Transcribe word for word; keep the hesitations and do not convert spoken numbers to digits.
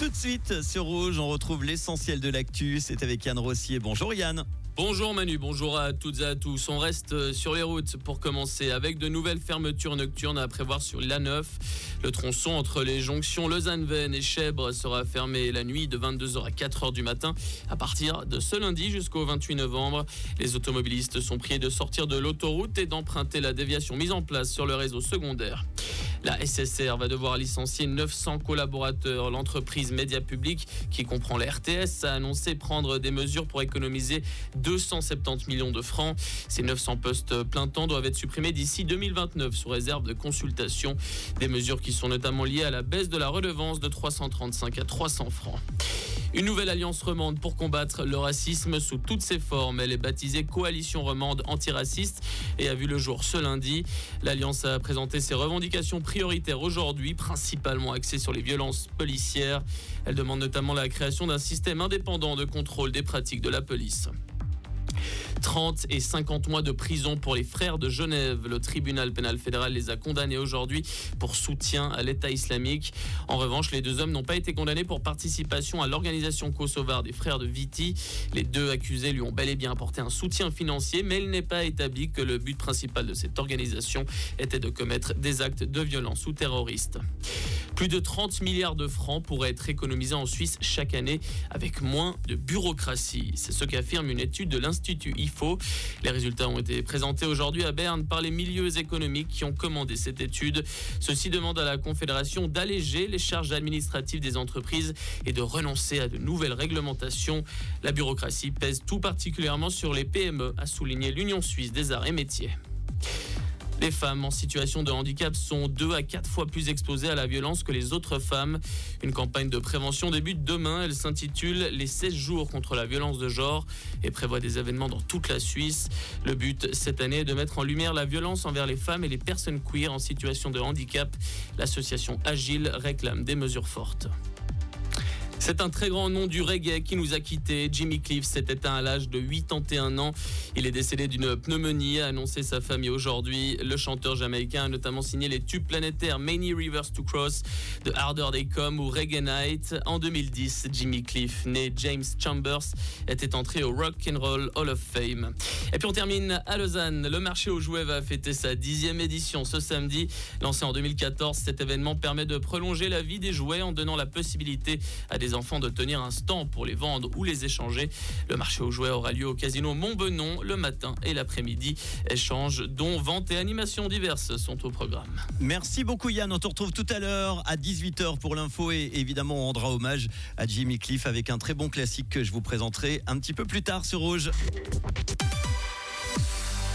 Tout de suite sur Rouge, on retrouve l'essentiel de l'actu. C'est avec Yann Rossier. Bonjour Yann. Bonjour Manu, bonjour à toutes et à tous. On reste sur les routes pour commencer avec de nouvelles fermetures nocturnes à prévoir sur l'A neuf. Le tronçon entre les jonctions Lausanne-Veynes et Chèvres sera fermé la nuit de vingt-deux heures à quatre heures du matin à partir de ce lundi jusqu'au vingt-huit novembre. Les automobilistes sont priés de sortir de l'autoroute et d'emprunter la déviation mise en place sur le réseau secondaire. La S S R va devoir licencier neuf cents collaborateurs. L'entreprise Média Public, qui comprend la R T S, a annoncé prendre des mesures pour économiser deux cent soixante-dix millions de francs. Ces neuf cents postes plein temps doivent être supprimés d'ici deux mille vingt-neuf sous réserve de consultation. Des mesures qui sont notamment liées à la baisse de la redevance de trois cent trente-cinq à trois cents francs. Une nouvelle alliance romande pour combattre le racisme sous toutes ses formes. Elle est baptisée Coalition romande antiraciste et a vu le jour ce lundi. L'alliance a présenté ses revendications prioritaires aujourd'hui, principalement axées sur les violences policières. Elle demande notamment la création d'un système indépendant de contrôle des pratiques de la police. trente et cinquante mois de prison pour les frères de Genève. Le tribunal pénal fédéral les a condamnés aujourd'hui pour soutien à l'État islamique. En revanche, les deux hommes n'ont pas été condamnés pour participation à l'organisation kosovare des frères de Viti. Les deux accusés lui ont bel et bien apporté un soutien financier, mais il n'est pas établi que le but principal de cette organisation était de commettre des actes de violence ou terroristes. Plus de trente milliards de francs pourraient être économisés en Suisse chaque année avec moins de bureaucratie. C'est ce qu'affirme une étude de l'Institut I F O. Les résultats ont été présentés aujourd'hui à Berne par les milieux économiques qui ont commandé cette étude. Ceux-ci demandent à la Confédération d'alléger les charges administratives des entreprises et de renoncer à de nouvelles réglementations. La bureaucratie pèse tout particulièrement sur les P M E, a souligné l'Union suisse des arts et métiers. Les femmes en situation de handicap sont deux à quatre fois plus exposées à la violence que les autres femmes. Une campagne de prévention débute demain. Elle s'intitule « Les seize jours contre la violence de genre » et prévoit des événements dans toute la Suisse. Le but cette année est de mettre en lumière la violence envers les femmes et les personnes queer en situation de handicap. L'association Agile réclame des mesures fortes. C'est un très grand nom du reggae qui nous a quittés. Jimmy Cliff s'est éteint à l'âge de quatre-vingt-un ans. Il est décédé d'une pneumonie, a annoncé sa famille aujourd'hui. Le chanteur jamaïcain a notamment signé les tubes planétaires Many Rivers to Cross, The Harder They Come ou Reggae Night. En deux mille dix, Jimmy Cliff, né James Chambers, était entré au Rock and Roll Hall of Fame. Et puis on termine à Lausanne. Le marché aux jouets va fêter sa dixième édition ce samedi. Lancé en deux mille quatorze, cet événement permet de prolonger la vie des jouets en donnant la possibilité à des enfants de tenir un stand pour les vendre ou les échanger. Le marché aux jouets aura lieu au casino Montbenon le matin et l'après-midi. Échanges, dont ventes et animations diverses sont au programme. Merci beaucoup Yann, on te retrouve tout à l'heure à dix-huit heures pour l'info et évidemment on rendra hommage à Jimmy Cliff avec un très bon classique que je vous présenterai un petit peu plus tard sur Rouge.